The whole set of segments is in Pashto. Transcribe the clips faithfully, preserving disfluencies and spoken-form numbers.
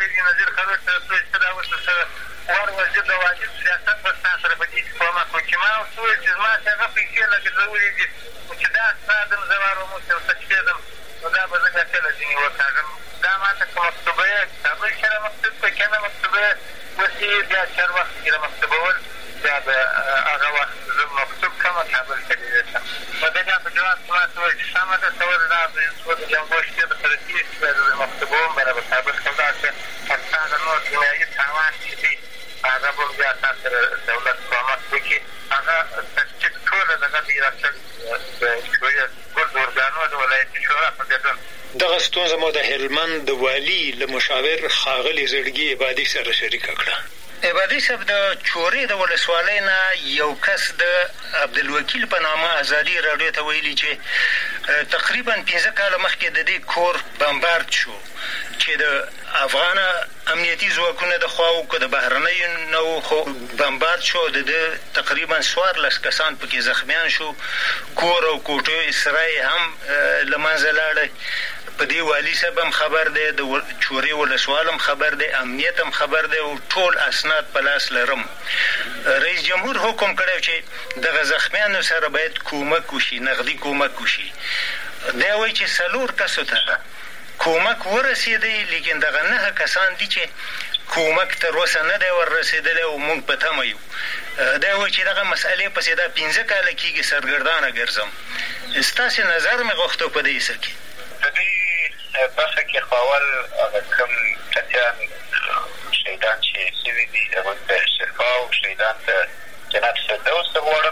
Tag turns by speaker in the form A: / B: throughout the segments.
A: دي نظیر خروج ته څه چې دا اوس څه ور وزیر د واجب سیاست به ستا سره په دې کښې کومک وکړي چې ما ورته وویل چې زما چې هغه پیسې لګېدلولې دي چې دا ستا دم زه واروم چې ورته شپېدم نو دا به زه بیا کله ځینې وکاږم دا ما ته که مکتوبه یې کابل کښې را مکتوب کړه که نه مکتوبه یې اوس بیا چار وخت کښې را مکتوبول بیا به هغه وخت زه مکتوب کړم کابل ته ډېرې شم نو د بیا په جواب کښې ما ته وویل چې سمه ده ته ولې دا څو د جنګو شپې به سره تېرې شي بیا زه مکتوبوم بیا به کابل ته ولاړ شم ستا د نور دنیایي تاوان چې دی هغه به بیا تا سره دولت کومک وکړي هغه تصدیق ټوله دغه د ریاست د شوریه ګل د ارګانو د ولایتي شورا په ګډون
B: دغه ستونزه مو د هلمند د والي له مشاور ښاغلي زړګي عبادي سره شریکه کړه.
C: عبادي صاحب د چورې د ولسوالۍ نه یو کس د عبدالوکیل په نامه ازادي راډیو ته ویلي چې تقریبا پنځه کاله مخکې د دې کور بمبارد شو چې د افغان امنیتي ځواکونه د خوا و که د بهرنیو نه و خو بمبارد شو د ده تقریبا څوارلس کسان پکې زخمیان شو کور او کوټې سرای هم له منځه لاړی په دې والي صاحب هم خبر دی د چورې ولسوال هم خبر دی امنیت هم خبر دی او ټول اسناد په لاس لرم. رئیس جمهور حکم کړی چې دغه زخمیانو سره باید کومک وشي نغدي کومک وشي. دی وایي چې څلور کسو ته کومک ورسېدی لیکن دغه نهه کسان دي چې کومک تر اوسه نه دی ور رسېدلی او موږ په تمه یو. دی وایي چې دغه مسئلې پسې دا پنځه کاله کېږي سرګردانه ګرځم. ستاسې نظر مې غوښته په دې څه کې
A: د دې برخه کې خو اول هغه کوم کسیان شهیدان چې شوي دي هغوی ته شفا او شهیدان ته جنت فردوس ته غواړم.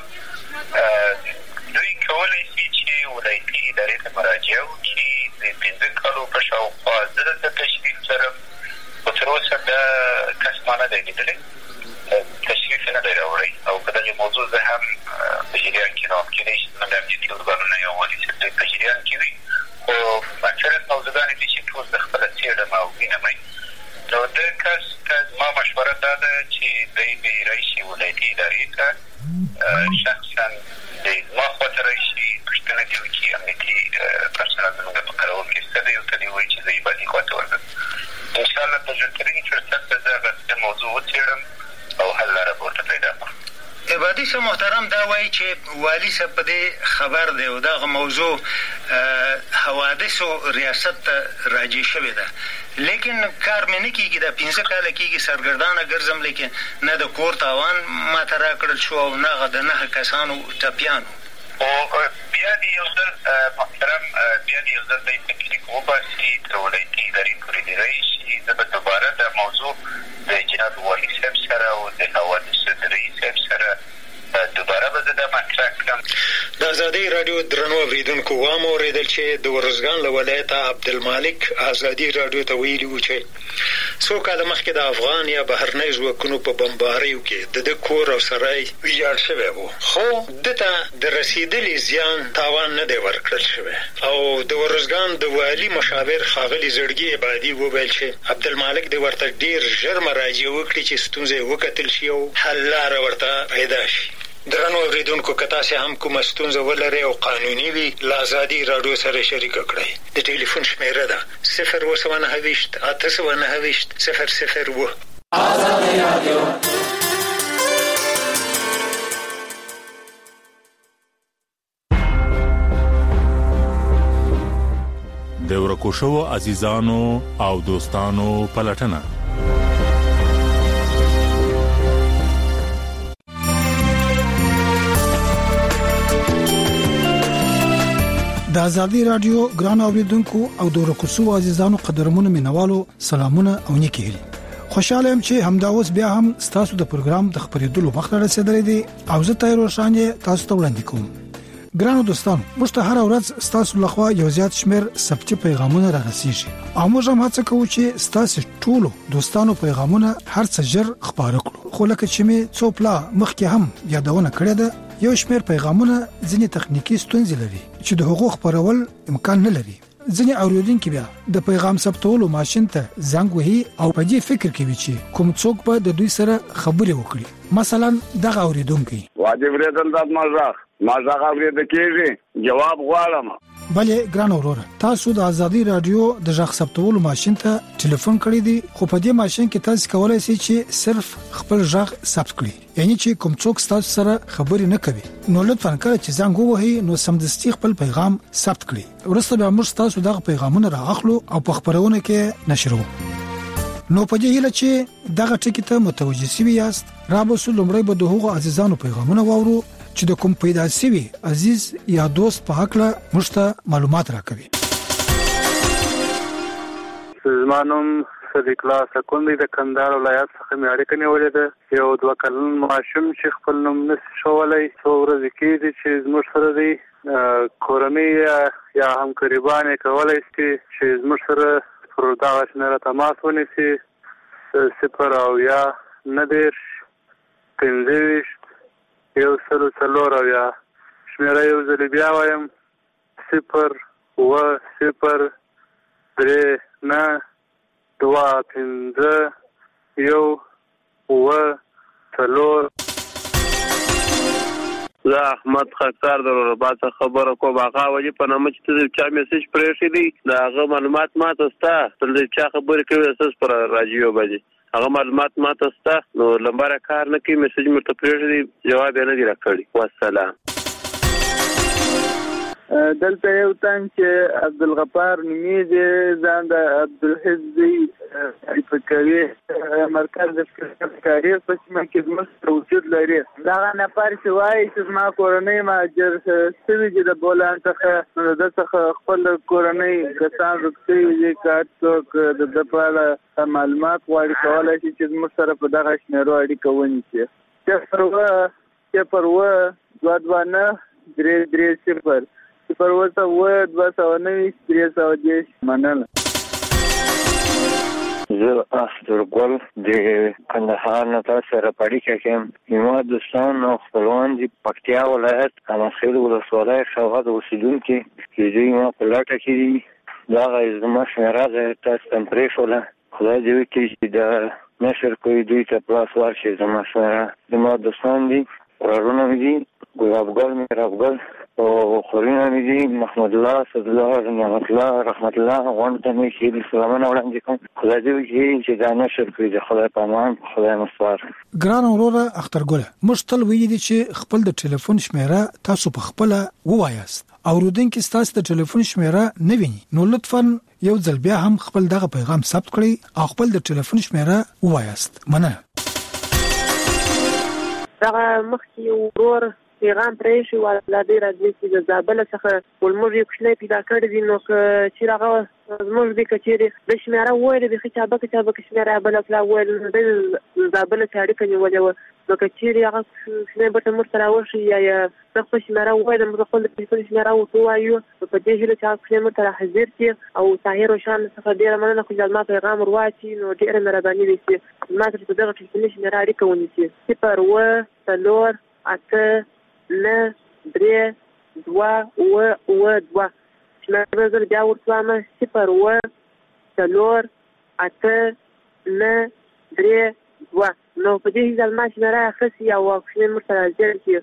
A: دوی کولی شي چې ولایتي ادارې ته مراجعه وکړي. د پنځه کالو په شاوخوا زه دلته تشریف لرم خو تر اوسه دا کس ما نه دی لیدلی تشریف یې نه دی راوړی او په دغې موضوع زه هم په جریان کې نه وم کېدای شي زموږ امنیتي ارګانونه یو والي صاحب دوی په جریان کې وي خو اکثرت موضوعګانې دي چې ټول زه خپله څېړم او وینم یې. نو د کس ته زما مشوره دا ده چې دی به راشي ولایتي ادارې ته شخصا دی زما خواته راشي پوښتنه دې وکړي امنیتي پرسنل زموږ په کارول کې شته دی ورته دې ووایي چې زه عبادي خواته ورځم. انشاءالله په ژوندترینې فرصت به زه هغه موضوع وڅېړم او حل لاره به ورته پیدا کړم.
C: عبادي صاحب محترم دا وایي چې والي صاحب په دې خبر دی او دغه موضوع حوادثو ریاست ته راجع شوې ده لیکن کار مې نه کېږي دا پنځه کاله کېږي سرګردانه ګرځم لیکن نه د کور تاوان ماته راکړل شو او نه هغه د نهه کسانو ټپیانو.
A: خو بیا دې یو ځل محترم بیا دې یو ځل دی تکلیف وباسي تر ولایتي ادارې پورې دې راشي. زه به دوباره دا موضوع د جناب والي صاحب سره او د حوادثو د رئیس صاحب سره دوباره به زه دا مطرح کړم.
B: د ازادۍ راډیو درنو اورېدونکو واورېدل چې د ارزګان له ولایته عبدالمالک ازادي راډیو ته ویلي وو چې څو کاله مخکې د افغان یا بهرنۍ ځواکونو په بمباریو کې د ده کور او سرای ویجاړ شوی و خو ده ته د رسېدلي زیان تاوان نه دی ورکړل شوی او د ارزګان د والي مشاور ښاغلي زړګي عبادي وویل چې عبدالمالک دې ورته ډېر ژر مراجعه وکړي چې ستونزه یې وکتل شي او حل لاره ورته پیدا شي. درنو اورېدونکو که تاسې هم کومه ستونزه ولرئ او قانوني وي له ازادي راډیو سره شریکه کړئ. د ټلیفون شمېره ده صفر اووه سوه نهه ویشت اته سوه نهه ویشت صفر صفر اووه.
D: ازادي راډیو د ورکو شوو عزیزانو او دوستانو پلټنه
E: د ازادي راډیو ګران اوریدونکو او د ورکو شوو عزیزانو قدرمنو مینوالو سلامونه او نیکی هیلې. خوشاله يم چې همدا اوس بیا هم تاسو د پروګرام د خبرېدلو وخت رسیدلی دی او زه تاسو روښانه تاسو ته وړاندې کوم. ګرانو دوستانو موږ ته هر ورځ تاسو لخوا یو زیات شمېر ثبتي پیغامونه راغسیږي او موږ هم هڅه کوو چې تاسو ټولو دوستانو پیغامونه هر څه ژر خبره کړو. خو لکه چې می څو پلا مخکې هم یادونه کړې ده یو شمېر پیغامونه ځینې تخنیکی ستونزې لري چې د حقوق خبرول امکان نه لري. ځینې اوریدونکو بیا د پیغام ثبتولو ماشين ته زنګ وهي او په دې فکر کوي چې کوم څوک به د دوی سره خبرې وکړي. مثلا دغه اوریدونکو
F: واجب ریدل د مازاغ مازاغ اوریدل کېږي جواب غواړم
E: بلې ګران اورور تاسو د ازادي رادیو د ژغ ثبتولو ماشين ته ټلیفون کړی دی خو په دې ماشين کې تاسو کولای شئ چې صرف خپل ژغ ثبت کړئ یعنی چې کوم څوک تاسو سره خبرې نه کوي نو لطفا کله چې زنګ ووهي نو سمدستي خپل پیغام ثبت کړئ ورسته به موږ تاسو دغه پیغامونه راغلو او په خبرونه کې نشرو نو په دې هیله چې دغه ټکی ته متوجه شئ یاست را به سو لمړی به د هغو عزیزانو پیغامونه واورو چې د کوم پیدا شوی عزیز یا دوست په حق له مشته معلومات راکوي
F: زمانم صدیق الله سکوندی د کندهار ولایت څخه مې اړیکه نیولې ده یو دوه کلن ماشوم چې خپل نوم نشي شولای څو ورځې کېږي چې زموږ سره دی کورنۍ یا همکاریبانې کولای شي چې زموږ سره پر دغه شمېره تماس ونیسي صفر او یا نه دېرش پنځه ویشت یو سل څلور او یا شمېره یو ځلې بیا وایم صفر اوه صفر درې نه دوه پنځه یو اوه څلور
G: زه احمد خاکسار د رباط خبره کوم هغه وجه په نامه چې ته چا میسج پرېښی دی دا هغه معلومات ماته ستا تل چا خبرې کوي اساس پر راجیو باندې هغه معلومات ماته ستا نو لمبره کار نه کوي میسج مرته پرېښی دی جواب یې نه دی راکړی والسلام
F: دلته یو تن چې عبدالغفار نومیږي ځان د عبدالحزبي فکري مرکز د فکري په سیمه کې زموږ وجود لري دغه نفر چې وایي چې زما کورنۍ مهاجر شوي دي د بولان څخه نو د څخه خپل کورنۍ کسان روغتي دي کار څوک د ده په اړه معلومات غواړي کولی شي چې زموږ سره په دغه شمېرو اړیکه ونیسي صفر اوه صفر اوه دوه دوه نه درې درې صفر صفر اوه اوه دوه سوه نوي درې سوه دېرش مننه
H: زه اخترګل د کندهار نه تاسو سره اړیکه کوم زما دوستان او خپلوان دي پکتیا ولایت کمخیل ولسوالۍ شوغد اوسیدونکي چې دوی ما په لټه کې دي دغه زما شمېره ده تاسو ته هم پرېښوله خدای دې وکړي چې د نشر کوي دوی ته پلاس ورشي زما شمېره زما دوستان دي ورارونه مې دي ګلابګل مې رافګل او خورینه مې دي محمد الله صد الله نعمت الله رحمت الله غونډ ته مې ښې سلامونه وړاندې کوم خدای دې وکړي چې دا نشر کړي د خدای په امان خدای مستوار
E: ګران وروره اخترګله موږ تل ویلي دي چې خپل د ټلیفون شمېره تاسو په خپله ووایاست اورېدونکي ستاسو د ټلیفون شمېره نه ویني نو لطفا یو ځل بیا هم خپل دغه پیغام ثبت کړئ او خپل د ټلیفون شمېره ووایاست مننه
I: دغه مخکې ورور پیغام پرېښی و ازادۍ راډیو کې د زابل څخه ولموږ یو کوچنی پیدا کړی دی نو که چېرې هغه زموږ دی که چېرې د شمېره وویلې بیخي چابکه چابکه شمېره یې بله پلا وویل نو دی د زابل څخه اړیکه نیولې وه نو که چېرې هغه کوچنی بټه موږ ته راوښي یا یې زه خپل شمېره وویلم موږ خپل د ټلیفون شمېره ورته ووایو نو په دې هیله چې هغه کوچنی موږ ته راحاضر کړي او طاهر روشان څخه ډېره مننه خو زما پیغام ور واچي نو ډېره مهرباني به شي زما سره په دغه ټلیفوني شمېره اړیکه ونیسي صفر اوه څلور اته نه درې دوه اوه اوه دوه شمېره زه بیا ورته وایم صفر اوه څلور اته نه درې دوه نو په دې ځل ما شمېره اخیستې او کوچنی موږ ته راځي کړي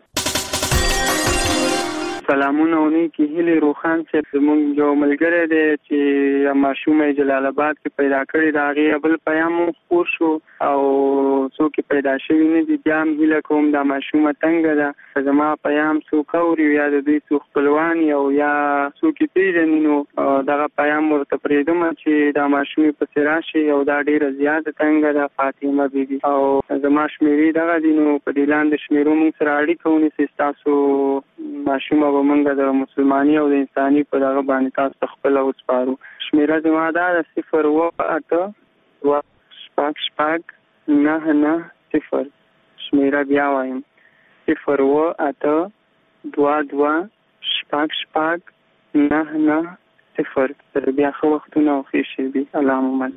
F: سلامونه او نیکې هیلې روښان صاحب زموږ یو ملګری دی چې ماشوم یې جلال آباد کې پیدا کړی د هغې بل پیام مو خپور شو او څوک یې پیدا شوي نه دي بیا هم هیله کوم دا ماشومه تنګه ده که زما پیام څوک اوري یا د دوی څوک خپلوان او یا څوک یې پېژني نو دغه پیام ورته پرېږدم چې دا ماشوم یې پسې راشي او دا ډېره زیاته تنګه ده فاطمه بیبي او زما شمېرې دغه دي نو په دې لاندې شمېرو موږ سره اړیکه ونیسئ ستاسو ماشومه به موږ د مسلماني او د انساني په دغه باندې تاسو ته خپله وسپارو شمېره زما دا ده صفر اوه اته دوه شپږ شپږ نهه نهه صفر شمېره بیا وایم صفر اوه اته دوه دوه شپږ شپږ نهه نهه صفر تر بیا ښه وختونه او ښې شېبې الله مو من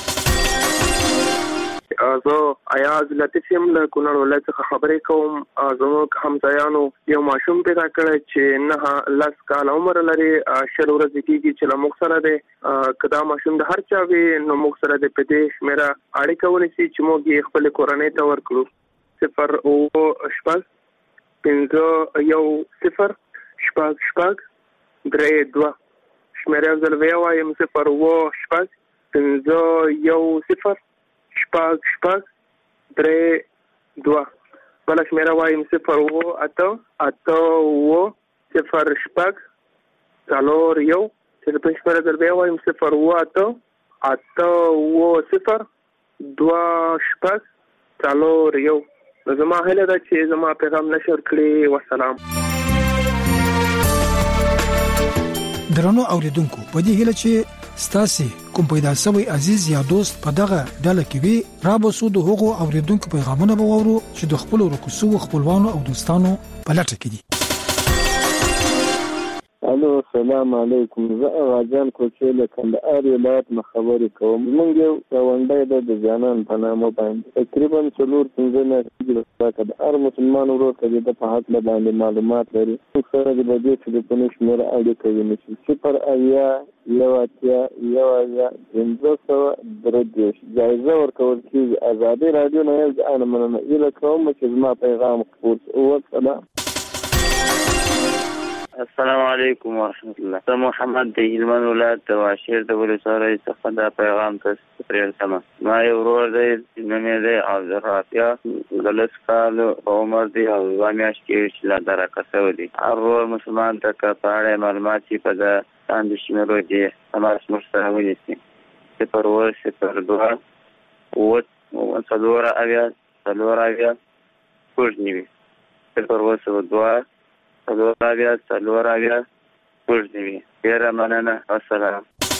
J: زه ایاز لطیف یم له کونړ ولایت څخه خبرې کوم زموږ همځایانو یو ماشوم پیدا کړی چې نهه لس کاله عمر لري شل ورځې کېږي چې له موږ سره دی که دا ماشوم د هر چا وي نو موږ سره د په دې شمېره اړیکه ونیسي چې موږ یې خپلې کورنۍ ته ورکړو صفر اوه شپږ پنځه یو صفر شپږ شپږ درې دوه شمیره یو ځل بیا وایم صفر اوه شپږ پنځه یو صفر شپږ شپږ درې دوه. بله شمیره وایم صفر اوه اته اته اوه صفر شپږ څلور یو. ټلیفون شمیره ځل بیا وایم صفر اوه اته اته اوه صفر دوه شپږ څلور یو. زما هیله ده چې زما پیغام نشر کړي. والسلام.
E: درنو اوریدونکو، په دې هیله چې ستاسو کوم پیدا شوی عزیز یا دوست په دغه ډله کې وي، را به سود هغو اوریدونکو پیغامونه به وورو چې د خپل ورکوسو خپلوانو او دوستانو په لټه کې دي.
K: الو السلام علیکم. زه غاجان کوچې له کندهار ولایت نه خبرې کوم. موږ یو غونډه ده د ځانان په نامه باندې تقریبا څلور پنځه میاشتې وروسته د هر مسلمان ورور ته د په حق باندې معلومات لري. موږ سره د دې ټلیفون شمیره اړیکه ونیسي صفر اویا یو اتیا یو اویا پنځه سوه درې دېرش. جایزه ورکول کېږي. ازادي راډیو نه یې ځان مننه هیله کوم چې زما پیغام خپور شي. والسلام.
L: السلام علیکم ورحمت الله. زه محمد د هلمند ولایت د واشیر د ولسوالۍ څخه دا پیغام تاسو ته رسوم. ما یو ورور دی چې نوم یې دی عبدالرافع، د لس کالو عمر دی او دوه میاشتې کېږي چې لا درکه شوی دی. هر ورور مسلمان ته که په اړه معلومات چې په د لاندې شمېرو کې تماس موږ سره ونیسي. صفر اوه صفر دوه اوه څلور اویا څلور اویا شپږ نوي. صفر اوه صفر دوه څلور اویا څلور اویا شپږ نوي. ډېره مننه. السلام.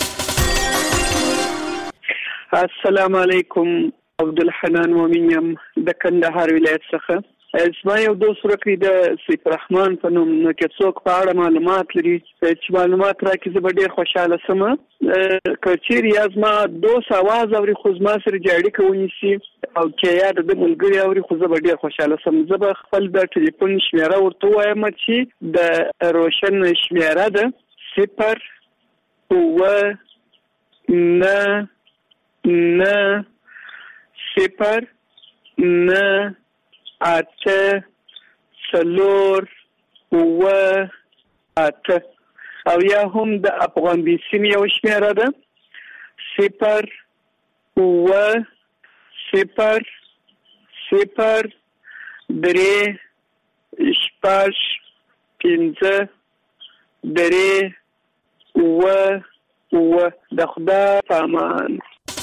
M: السلام علیکم. عبدالحنان مومن یم د کندهار ولایت څخه. زما یو دوست ورکړي د سیف رحمان په نوم، نو که څوک په اړه معلومات لري چې معلومات راکړي زه به ډېر خوشحاله شم. که چیرې یا زما دوست اواز اوري خو زما سره چې اړیکه ونیسي او که یا د ده ملګري اوري خو زه به ډېر خوشحاله شم. زه به خپل د ټلیفون شمیره ورته ووایم چې د روشن شمیره ده صفر اوه نه نه صفر نه اته څلور اوه اته. او یا هم د افغان بیسیم یو شمیره ده صفر اوه صفر صفر درې شپږ پنځه درې اوه اوه. د خدای په امان.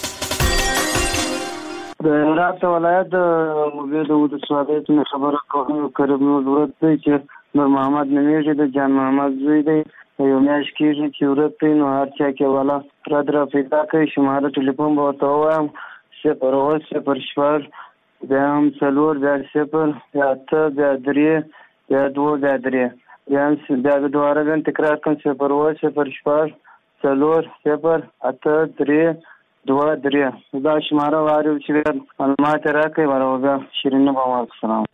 N: د هرات ولایت د موبې د ولسوالۍ څخه خبره کوم. کریم نور ورته دی چې نور محمد نومیږي، د جان محمد زوی دی. یو میاشت کېږي چې ورته نو هر چا کې والا را در پیدا کوي. شماره ټلیفون به ورته ووایم صفر اوه صفر شپږ بیا هم څلور بیا صفر بیا اته بیا درې بیا دوه بیا درې بیا بیا دوباره بیا تکرار کوم صفر اوه صفر شپږ څلور صفر اته درې دوه درې. دا شماره واري چې معلومات راکړي ورو بیا شیرین بابا. السلام.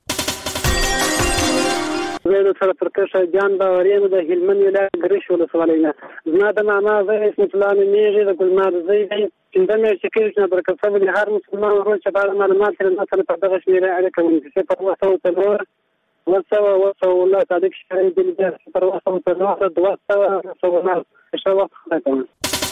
O: زه د سره ترکشه جان باوري یم د هلمند ولایت ګرش ولسوالۍ نه. زما د ماما زوی اسمت الله نومیږي، د ګلمار زوی دی. پنځه میاشتې کېږي چې نابرکت شوی دی. هر مسلمان ورور چې په اړه معلومات لري ما سره په دغه شمېره اړیکه ونیسي. صفر اوه سوه څلور اوه سوه اوه سوه الله صادق شکاري بلجا صفر اوه سوه څلور دوه سوه اوه سوه نهه. ښه وخت خدای کوم.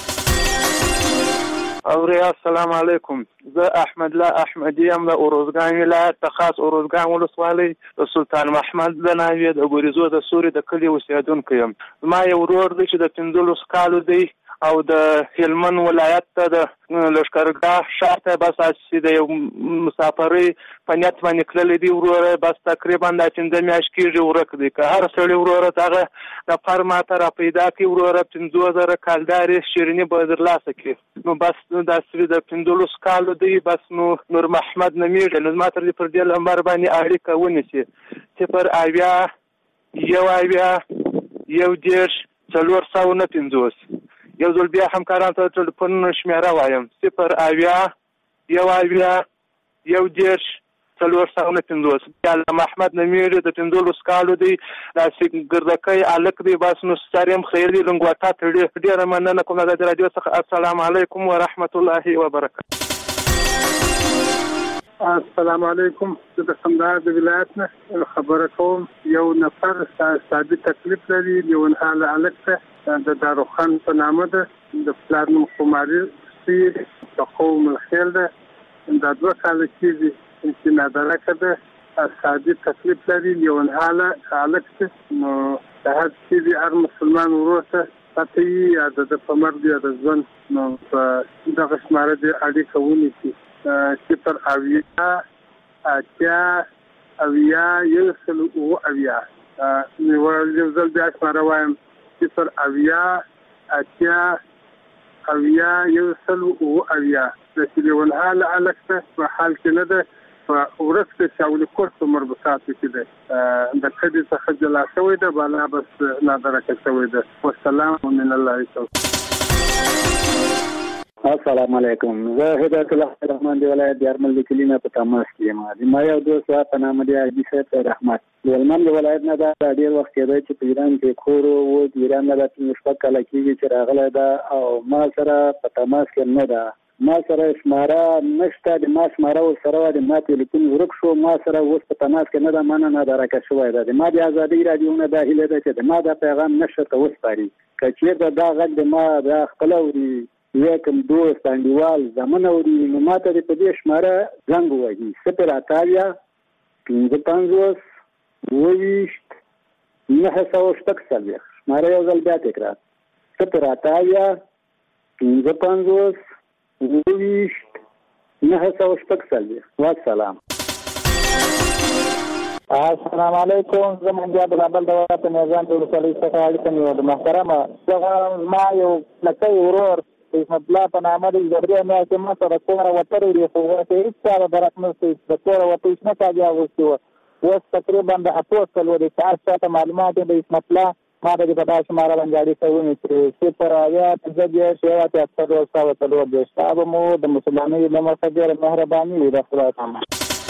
P: اوریا السلام علیکم. زه احمد الله احمدی یم د اروزګان ولایت د خاص اروزګان ولسوالۍ د سلطان محمد د ناوې د ګوریزو د سوري د کلي اوسېدونکی یم. زما یو ورور دی چې د پنځلس کالو دی او د هلمند ولایت ته د لښکرګاه ښار ته بس چې د یو مسافرۍ په نیت باندې تللی دی. وروره بس تقریبا دا پنځه میاشتې کېږي ورک دی. که هر سړی وروره د هغه نفر ماته را پیدا کړي وروره پنځه زره کالدارې شیریني به درلاسه کړي. نو بس داسې د پنځلس کالو دی. بس نو نور محمد نومیږي. نو زما تر دې پر دې نمبر باندې اړیکه ونیسي صفر اویا یو اویا یو دېرش څلور سوه نه پنځوس. یو ځل بیا همکارانو ته ټلیفون شمیره وایم صفر اویا یو اویا یو دېرش څلور سوه نه پنځوس. بیا محمد نومیږي، د پنځلس کالو دی، داسې ګردکی هلک دی. بس نو سر یم خیر دی، لنګوټه تړي. ډېره مننه کوم د راډیو څخه. السلام علیکم ورحمت الله وبرکاته.
Q: السلام علیکم. زه د کندهار د ولایت نه خبره کوم. یو نفر ساده تکلیف لري، یو حاله هلک ته د داروخان په نامه ده د پلار نوم خماري سید د قوم الخیل ده دا دوه کال کېږي چې نادره کده سادي تکلیف لري لیون حاله حالت نو د هر چې هر مسلمان ورته پاتې یا د پمر دی د ځوان نو په دغه شماره د اړیکه ونی چې صفر اویا اتیا اویا یو سل او اویا نو یو ځل بیا شماره وایم صفر اویا اتیا اویا یو سل او اویا د لیون حاله الکته په حال کې نه ده ورسته شاول کوټ مربوطات کې ده د کدي څخه جلا شوی ده بالا بس نادره شوی ده والسلام من الله تعالی.
R: السلام علیکم. زه هدایت الله رحمان دی ولایت دیارمل د کلینا په تماس کې ما دي ما یو دوست په نامه دی حاجی صاحب رحمت ولمن د ولایت نه دا ډیر وخت دی چې په ایران کې کورو و ایران نه د مشفق کله کېږي چې راغله ده او ما سره په تماس کې نه ده ما سره شماره نشته د ما شماره او سره د ما ټلیفون ورک شو ما سره اوس په تماس کې نه ده مانه نه درکه شوی ده د ما د ازادي رادیو نه د هیله ده چې د ما د پیغام نشته وسپاري کچیر دا غږ د ما د خپل اوري یکم دوست انډیوال زمون اوري نو ماته د دې شماره زنګ وایي صفر اتیا پنځه پنځوس وویشت نه سوه شپږ څلوېښت شماره یو ځل بیا تکرار صفر اتیا پنځه پنځوس وویشت نه سوه شپږ څلوېښت والسلام.
S: السلام علیکم. زمونږ د بابل د ولایت میزان د ولسوالۍ څخه اړیکه نیولې محترمه زه ما یو لکۍ ورور اسمت الله په نامه د درې میاشتې ما سره کومه وترې دي خو ورته هېڅ چاره درک نه شي د کوره ورته هېڅ نه کاږي اغوستې وه اوس تقریبا د اتو څلورې چار چاته معلومات د اسمت الله ما د په دا شماره باندې اړیکه ونیسي صفر اویا پنځه دېرش یو اتیا څلور سوه څلور دېرش دا به مو د مسلمانۍ له مخه ډېره مهرباني وي د خدای تعالی.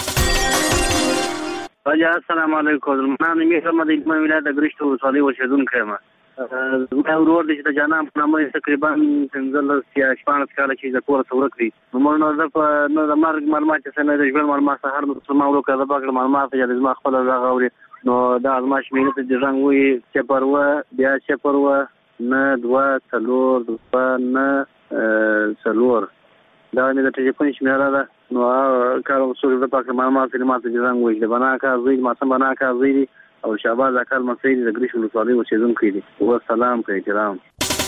T: السلام علیکم. زما نوم یې محمد اجمل ولایت د ګرشت ولسوالۍ اوسېدونکی یم. زما ورور دی چې د جانان په نامه تقریبا پنځلس یا شپاړس کاله چې د کوره څخه ورک دی نو موږ نو زه په نه د مرګ معلومات چې نه د ژوند معلومات څخه هر مسلمان ورور که زه به کړم معلومات چې زما خپله غږ اوري نو دا زما شمېرې ته د رنګ وایي صفر اوه بیا صفر اوه نه دوه څلور دوه نه څلور دا مې د ټلیفون شمېره ده نو کار څوک زه پاکړم معلومات چې ما ته د رنګ وایي د بنا کار زوی ماسم بنا کار زوی دی او شعباز اکل مسعود د ګریش ولسوالۍ اوسېدونکی دی. والسلام که احترام.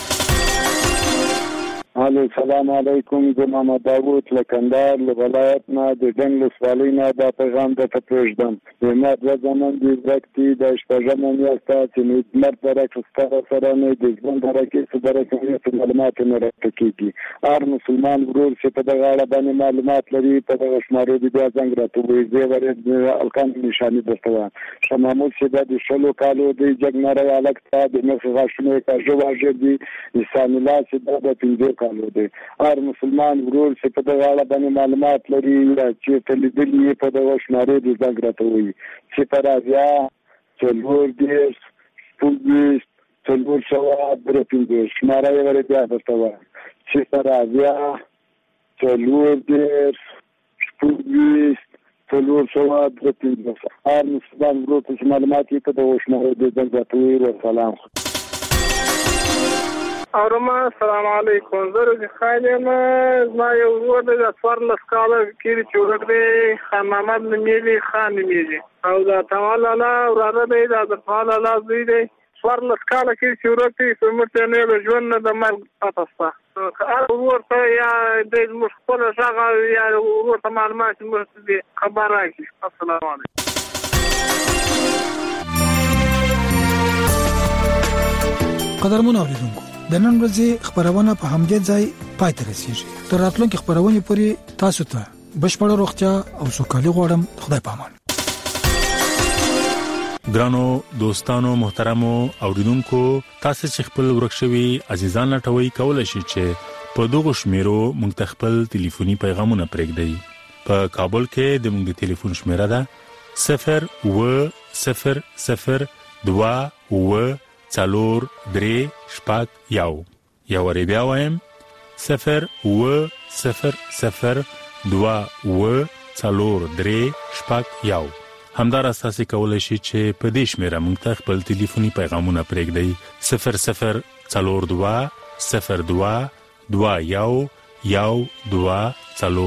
R: الو السلام علیکم. زه محمد داوود له کندهار له ولایت نه د ډنګ ولسوالۍ نه دا پیغام درته پرېږدم. زما دوه زامن دي زرک دي د شپږمه میاشت ده چې مې د مرګ درک ستا سره مې د ژوند درکې څه درکې څه معلومات نه راته کېږي. هر مسلمان ورور چې په دغه اړه باندې معلومات لري په دغه شمارې دي بیا زنګ راته ووایي زه ورې الکان نشانې درته وایم. شاه محمود چې دا د شلو کالو دی جګنری هلک ته د مخ غاښونه یې کاږه واږه دي. عیسان الله چې دا د پنځو کالو دی. هر مسلمان ورور چې په دغه اړه باندې معلومات لري یا چې ته لیدلي یې په دغه شمارې دي زنګ راته ووایي صفر اویا څلور دېرش شپږ ویشت څلور سوه درې پنځوس شماره یې ورې بیا درته وایم صفر اویا څلور دېرش شپږ ویشت څلور سوه درې پنځوس هر مسلمان ورور ته چې معلومات یې په دغه شمارې دي زنګ راته ووایي. والسلام.
Q: اورما السلام علیکم. زه روزي خان یم. زما یو ورور دی د څوارلس کاله کېږي چې ورک دی خان محمد نومېږي خان نومېږي او د تمال الله وراره دی د عبدالفعال الله زوی دی څوارلس کاله کېږي چې ورک دی زموږ ته نه د ژوند نه د مرګ پته شته که هر ورور ته یا دی زموږ خپله غږ یا ورور ته معلومات زموږ ته خبر راکړي. السلام علیکم.
E: قدرمن اوریدونکو د نن ورځې خبرونه په همدې ځای پای ته رسیږي. تر راتلونکي خبرونه پورې تاسو ته بشپړ روغتیا او سوکالي غواړم. خدای پامان.
D: ګرانو دوستانو محترمو اوریدونکو تاسو چې خپل ورکشوي عزیزان لټوي کولای شئ چې په دغه شمیرو مونږ خپل ټلیفوني پیغامونه پرېږدئ. په کابل کې د مونږ ټلیفون شمیره ده صفر و صفر صفر دوه و څلور درې شپږ یو یو ری بیا وایم صفر و صفر صفر دوه و څلور درې شپږ یو. همدارس تاسو کولای شئ چې په دې شمیره مونږ ته خپل ټلیفوني پیغامونه پرېږدئ صفر صفر څلور دوه صفر دوه دوه یو یو دوه څلور